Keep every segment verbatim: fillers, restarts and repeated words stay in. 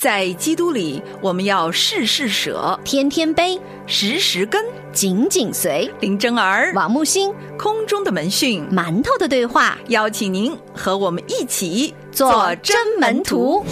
在基督里，我们要事事舍， 天天悲， 时时跟， 紧紧随。 林真儿、 王木星， 空中的门讯， 馒头的对话， 邀请您和我们一起做真门徒。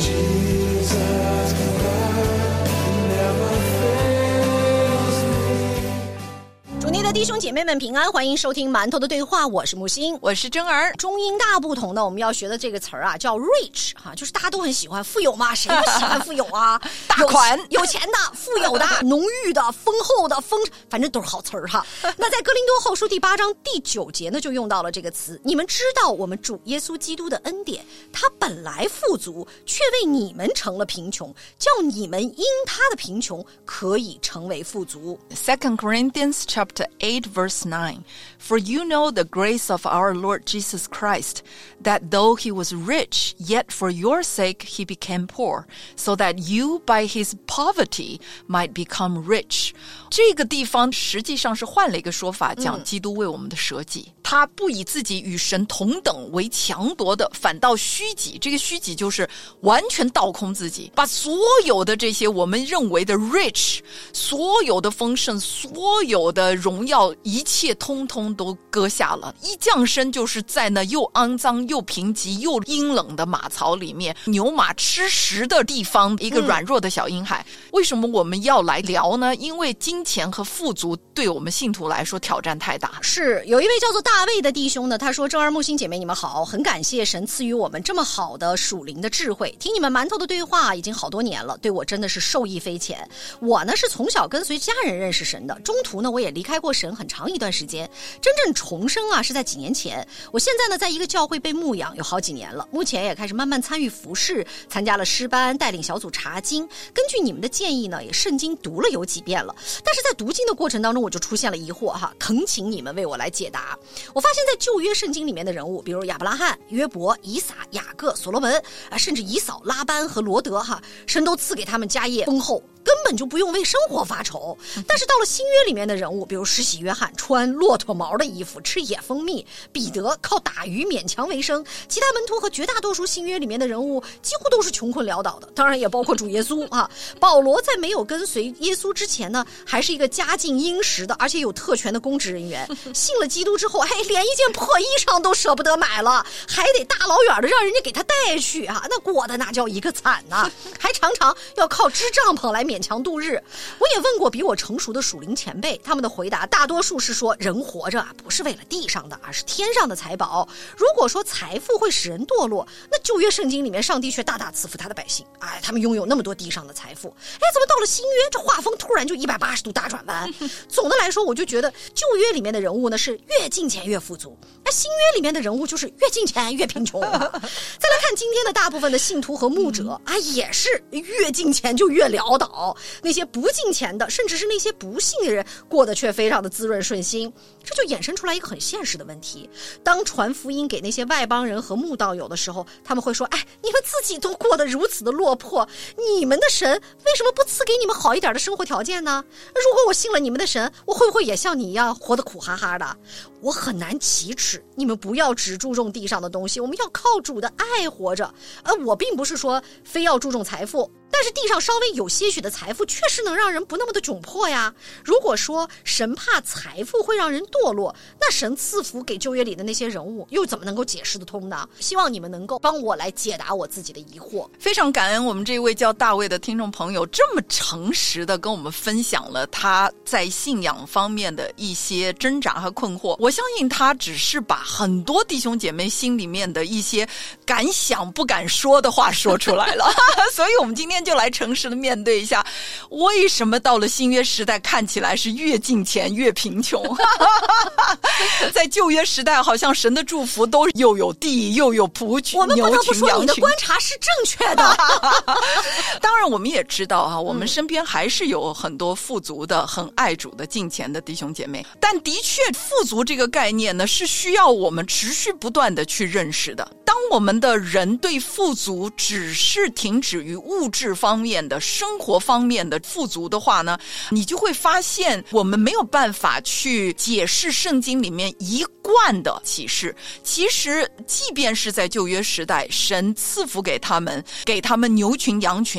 主内的弟兄姐妹们平安，欢迎收听馒头的对话，我是木星， 我是真儿。 中英大不同的，我们要学的这个词儿啊，叫 rich 哈、啊，就是大家都很喜欢，富有嘛，谁不喜欢富有啊？ 大款、 有, 有钱的、富有的、浓郁的、丰厚的、丰，反正都是好词儿哈。那在哥林多后书第八章第九节呢，就用到了这个词。你们知道，我们主耶稣基督的恩典，他本来富足，却为你们成了贫穷，叫你们因他的贫穷可以成为富足。 Second Corinthians chapter eight verse nine. For you know the grace of our Lord Jesus Christ, that though he was rich, yet for your sake he became poor, so that you by his poverty might become rich. 这个地方实际上是换了一个说法，讲基督为我们的舍己、嗯、他不以自己与神同等为强夺的，反倒虚己。这个虚己就是完全倒空自己，把所有的这些我们认为的 rich， 所有的丰盛，所有的荣耀，一切通通都割下了。一降生就是在那又肮脏又贫瘠又阴冷的马槽里面，牛马吃食的地方，一个软弱的小婴孩、嗯、为什么我们要来聊呢？因为金钱和富足对我们信徒来说挑战太大。 是，有一位叫做大卫的弟兄呢，他说：正儿木星姐妹你们好，很感谢神赐予我们这么好的属灵的智慧，听你们馒头的对话已经好多年了，对我真的是受益匪浅。我呢是从小跟随家人认识神的，中途呢我也离开过神很长一段时间，真正重生啊是在几年前。我现在呢在一个教会被牧养有好几年了，目前也开始慢慢参与服事，参加了诗班，带领小组查经，根据你们的建议呢也圣经读了有几遍了，但是在读经的过程当中我就出现了疑惑哈，恳请你们为我来解答。我发现在旧约圣经里面的人物，比如亚伯拉罕、约伯、以撒、雅各、所罗门啊，甚至以扫、拉班和罗德哈，神都赐给他们家业丰厚，根本就不用为生活发愁。但是到了新约里面的人物，比如施洗约翰穿骆驼毛的衣服，吃野蜂蜜，彼得靠打鱼勉强为生，其他门徒和绝大多数新约里面的人物几乎都是穷困潦倒的，当然也包括主耶稣啊。保罗在没有跟随耶稣之前呢，还是一个家境殷实的而且有特权的公职人员，信了基督之后，哎，连一件破衣裳都舍不得买了，还得大老远的让人家给他带去啊，那过得那叫一个惨呐、啊，还常常要靠支帐篷来勉强度日。我也问过比我成熟的属灵前辈，他们的回答大多数是说，人活着啊不是为了地上的，而是天上的财宝。如果说财富会使人堕落，那旧约圣经里面上帝却大大赐福他的百姓，哎，他们拥有那么多地上的财富，哎，怎么到了新约这画风突然就一百八十度大转弯？总的来说，我就觉得旧约里面的人物呢是越金钱越富足，那新约里面的人物就是越金钱越贫穷。再来看今天的大部分的信徒和牧者啊，也是越金钱就越潦倒，那些不金钱的，甚至是那些不信的人，过得却非常的滋润顺心。这就衍生出来一个很现实的问题，当传福音给那些外邦人和慕道友的时候，他们会说，哎，你们自己都过得如此的落魄，你们的神为什么不赐给你们好一点的生活条件呢？如果我信了你们的神，我会不会也像你一样活得苦哈哈的？我很难启齿，你们不要只注重地上的东西，我们要靠主的爱活着。而我并不是说非要注重财富，但是地上稍微有些许的财富确实能让人不那么的窘迫呀。如果说神怕财富会让人堕落，那神赐福给旧约里的那些人物又怎么能够解释得通呢？希望你们能够帮我来解答我自己的疑惑。 非常感恩我们这位叫大卫的听众朋友这么诚实的跟我们分享了他在信仰方面的一些挣扎和困惑。我相信他只是把很多弟兄姐妹心里面的一些敢想不敢说的话说出来了所以我们今天就来诚实的面对一下，为什么到了新约时代看起来是越金钱越贫穷在旧约时代好像神的祝福都又有地又有仆群， 我们不得不说你的观察是正确的当然我们也知道啊，我们身边还是有很多富足的很爱主的敬虔的弟兄姐妹，但的确富足这个概念呢是需要我们持续不断的去认识的。当我们的人对富足只是停止于物质方面的生活方面的富足的话呢，你就会发现我们没有办法去解释圣经里面一贯的启示。其实即便是在旧约时代，神赐福给他们，给他们牛群羊群，也从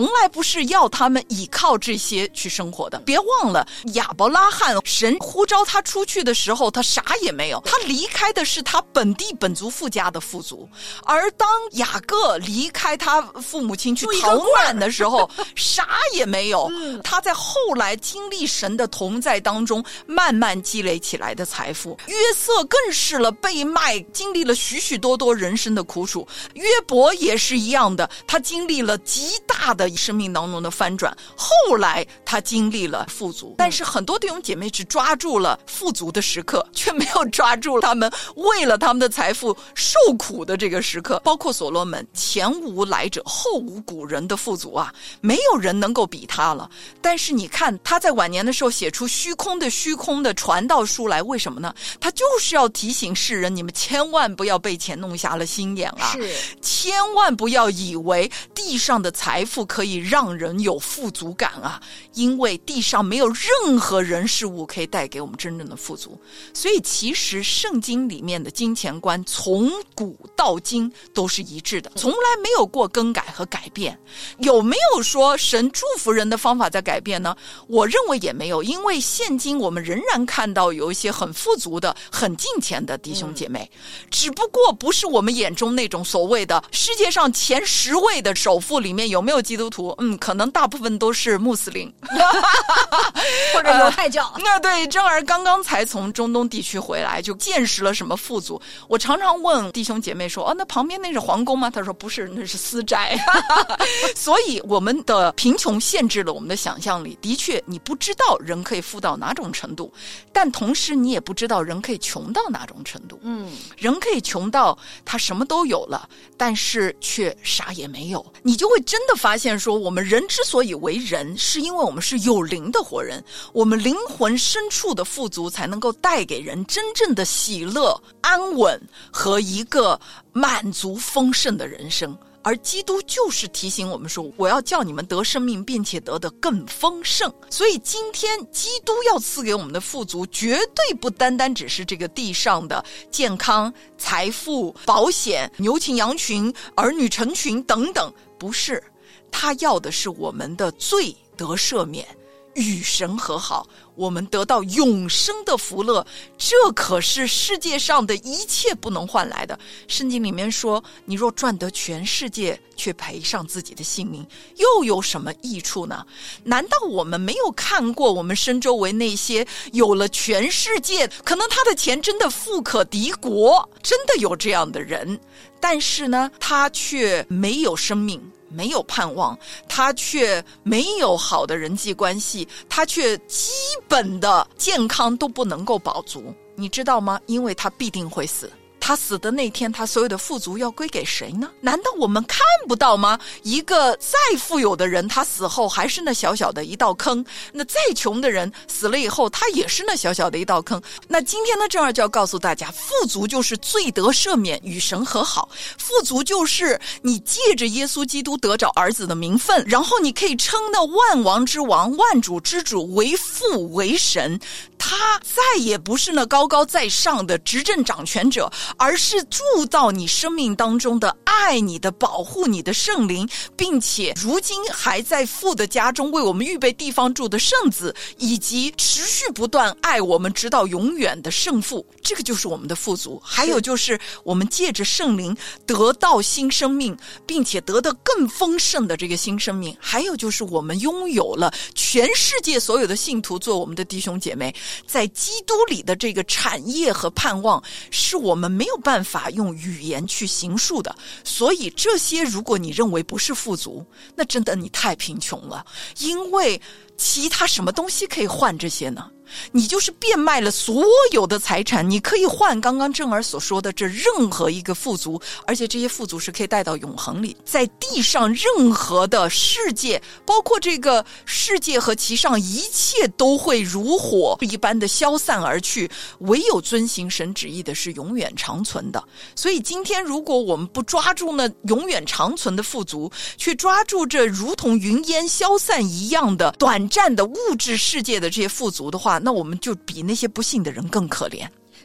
从来不是要他们依靠这些去生活的。别忘了亚伯拉罕，神呼召他出去的时候他啥也没有，他离开的是他本地本族父家的富足。而当雅各离开他父母亲去逃难的时候啥也没有、嗯、他在后来经历神的同在当中慢慢积累起来的财富。约瑟更是了被卖，经历了许许多多人生的苦楚。约伯也是一样的，他经历了极大的生命当中的翻转，后来他经历了富足。但是很多弟兄姐妹只抓住了富足的时刻，却没有抓住他们为了他们的财富受苦的这个时刻。包括所罗门，前无来者后无古人的富足啊，没有人能够比他了。但是你看他在晚年的时候写出虚空的虚空的传道书来，为什么呢？他就是要提醒世人，你们千万不要被钱弄瞎了心眼啊， 是千万不要以为地上的财富可以让人有富足感啊，因为地上没有任何人事物可以带给我们真正的富足。所以其实圣经里面的金钱观从古到今都是一致的，从来没有过更改和改变。有没有说神祝福人的方法在改变呢？我认为也没有，因为现今我们仍然看到有一些很富足的很敬虔的弟兄姐妹、嗯、只不过不是我们眼中那种所谓的世界上前十位的首富里面有没有基督徒，嗯，可能大部分都是穆斯林或者犹太教、呃、 那对，正儿刚刚才从中东地区回来，就见识了什么富足。我常常问弟兄姐妹说，哦，那旁边那是皇宫吗？他说不是，那是私宅所以我们的贫穷限制了我们的想象力。的确你不知道人可以富到哪种程度，但同时你也不知道人可以穷到哪种程度。嗯，人可以穷到他什么都有了，但是却啥也没有。你就会真的发现说，我们人之所以为人，是因为我们是有灵的活人，我们灵魂深处的富足才能够带给人真正的喜乐、安稳和一个满足丰盛的人生。而基督就是提醒我们说，我要叫你们得生命，并且得得更丰盛。所以今天基督要赐给我们的富足，绝对不单单只是这个地上的健康、财富、保险、牛群羊群、儿女成群等等，不是，他要的是我们的罪得赦免，与神和好，我们得到永生的福乐，这可是世界上的一切不能换来的。圣经里面说，你若赚得全世界，却赔上自己的性命，又有什么益处呢？难道我们没有看过我们身周围那些有了全世界，可能他的钱真的富可敌国，真的有这样的人，但是呢，他却没有生命，没有盼望，他却没有好的人际关系，他却基本的健康都不能够保足。你知道吗？因为他必定会死。他死的那天，他所有的富足要归给谁呢？难道我们看不到吗？一个再富有的人，他死后还是那小小的一道坑，那再穷的人死了以后，他也是那小小的一道坑。那今天呢，正儿就要告诉大家，富足就是罪得赦免，与神和好。富足就是你借着耶稣基督得着儿子的名分，然后你可以称那万王之王、万主之主为父为神。他再也不是那高高在上的执政掌权者，而是住到你生命当中的爱你的、保护你的圣灵，并且如今还在父的家中为我们预备地方住的圣子，以及持续不断爱我们直到永远的圣父。这个就是我们的富足。还有就是我们借着圣灵得到新生命，并且得到更丰盛的这个新生命。还有就是我们拥有了全世界所有的信徒做我们的弟兄姐妹，在基督里的这个产业和盼望，是我们没有办法用语言去形述的。所以这些如果你认为不是富足，那真的你太贫穷了，因为其他什么东西可以换这些呢？你就是变卖了所有的财产，你可以换刚刚正儿所说的这任何一个富足，而且这些富足是可以带到永恒里。在地上任何的世界，包括这个世界和其上一切，都会如火一般的消散而去，唯有遵行神旨意的是永远长存的。所以今天如果我们不抓住那永远长存的富足，却抓住这如同云烟消散一样的短暂的物质世界的这些富足的话，那我们就比那些不信的人更可怜。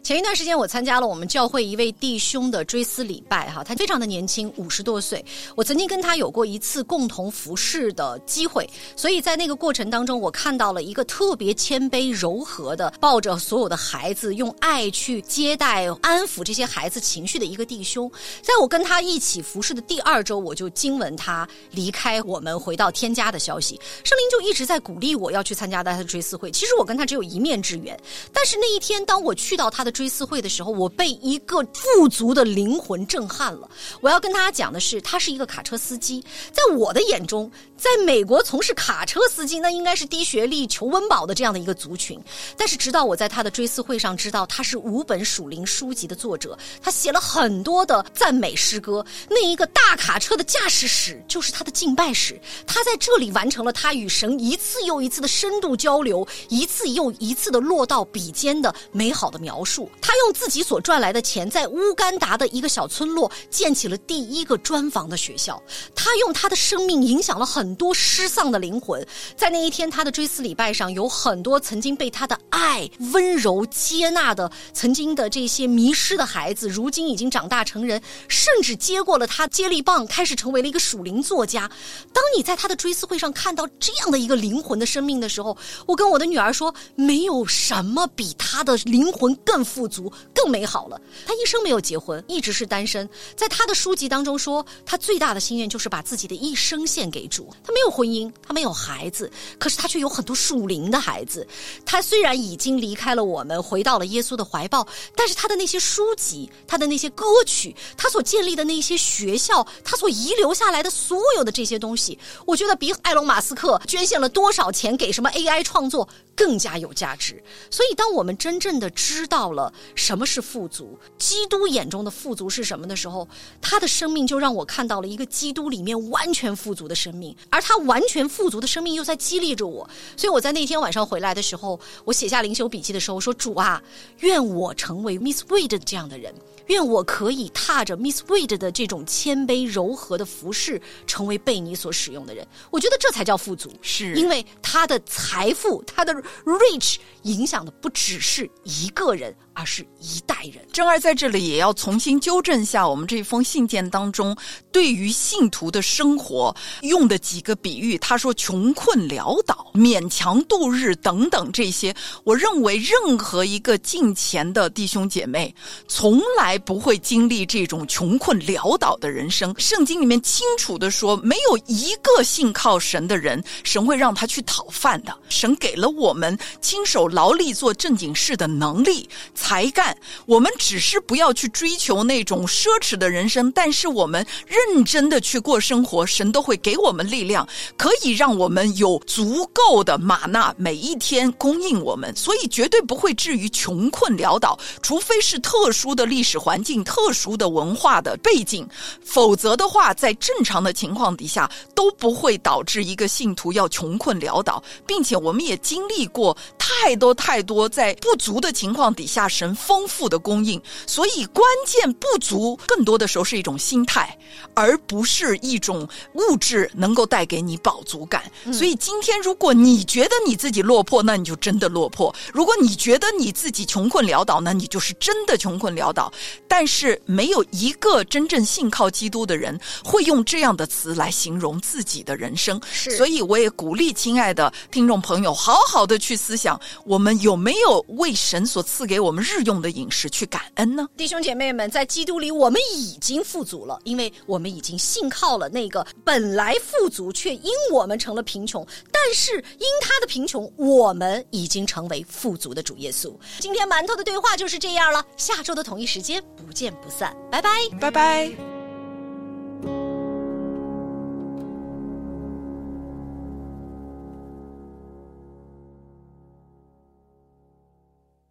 前一段时间我参加了我们教会一位弟兄的追思礼拜哈，他非常的年轻，五十多岁。我曾经跟他有过一次共同服侍的机会，所以在那个过程当中，我看到了一个特别谦卑柔和的，抱着所有的孩子，用爱去接待安抚这些孩子情绪的一个弟兄。在我跟他一起服侍的第二周，我就惊闻他离开我们回到天家的消息，圣灵就一直在鼓励我要去参加他的追思会。其实我跟他只有一面之缘，但是那一天当我去到他的追思会的时候，我被一个富足的灵魂震撼了。我要跟大家讲的是，他是一个卡车司机，在我的眼中，在美国从事卡车司机那应该是低学历求温饱的这样的一个族群。但是直到我在他的追思会上知道他是五本属灵书籍的作者，他写了很多的赞美诗歌，那一个大卡车的驾驶史就是他的敬拜史。他在这里完成了他与神一次又一次的深度交流，一次又一次的落到笔尖的美好的描述。他用自己所赚来的钱，在乌干达的一个小村落建起了第一个专房的学校。他用他的生命影响了很多失丧的灵魂。在那一天他的追思礼拜上，有很多曾经被他的爱温柔接纳的曾经的这些迷失的孩子，如今已经长大成人，甚至接过了他接力棒，开始成为了一个属灵作家。当你在他的追思会上看到这样的一个灵魂的生命的时候，我跟我的女儿说，没有什么比他的灵魂更富足更美好了。他一生没有结婚，一直是单身。在他的书籍当中说，他最大的心愿就是把自己的一生献给主。他没有婚姻，他没有孩子，可是他却有很多属灵的孩子。他虽然已经离开了我们，回到了耶稣的怀抱，但是他的那些书籍，他的那些歌曲，他所建立的那些学校，他所遗留下来的所有的这些东西，我觉得比埃隆马斯克捐献了多少钱给什么 A I 创作更加有价值。所以当我们真正的知道了什么是富足，基督眼中的富足是什么的时候，他的生命就让我看到了一个基督里面完全富足的生命，而他完全富足的生命又在激励着我。所以我在那天晚上回来的时候，我写下灵修笔记的时候说，主啊，愿我成为 Miss Wade 这样的人，愿我可以踏着 Miss Wade 的这种谦卑柔和的服饰，成为被你所使用的人。我觉得这才叫富足， 是因为他的财富，他的 rich 影响的不只是一个人，而是一代人。 珍儿在这里也要重新纠正下我们这封信件当中对于信徒的生活用的几个比喻。他说穷困潦倒、勉强度日等等这些，我认为任何一个敬虔的弟兄姐妹从来不会经历这种穷困潦倒的人生。圣经里面清楚的说，没有一个信靠神的人，神会让他去讨饭的。神给了我们亲手劳力做正经事的能力、才干，我们只是不要去追求那种奢侈的人生，但是我们认真的去过生活，神都会给我们力量，可以让我们有足够的玛纳每一天供应我们，所以绝对不会至于穷困潦倒，除非是特殊的历史环境、特殊的文化的背景，否则的话在正常的情况底下都不会导致一个信徒要穷困潦倒。并且我们也经历过太多太多在不足的情况底下神丰富的供应，所以关键不足更多的时候是一种心态，而不是一种物质能够带给你饱足感、嗯、所以今天如果你觉得你自己落魄，那你就真的落魄；如果你觉得你自己穷困潦倒，那你就是真的穷困潦倒。但是没有一个真正信靠基督的人会用这样的词来形容自己的人生。所以我也鼓励亲爱的听众朋友好好的去思想，我们有没有为神所赐给我们日用的饮食去感恩呢？ 弟兄姐妹们，在基督里我们已经富足了，因为我们已经信靠了那个本来富足却因我们成了贫穷，但是因他的贫穷我们已经成为富足的主耶稣。今天馒头的对话就是这样了，下周的同一时间不见不散，拜拜， 拜拜。